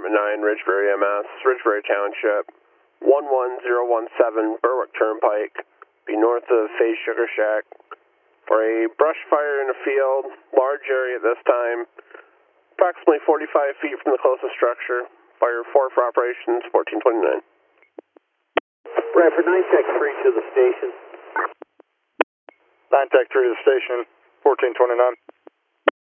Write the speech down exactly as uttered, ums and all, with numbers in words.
Department nine, Ridgebury M S, Ridgebury Township, one one zero one seven, Berwick Turnpike, be north of Faye Sugar Shack, for a brush fire in a field, large area at this time, approximately forty-five feet from the closest structure. Fire four for operations, fourteen twenty-nine. Bradford, nine Tech three to the station. nine Tech three to the station, fourteen twenty-nine.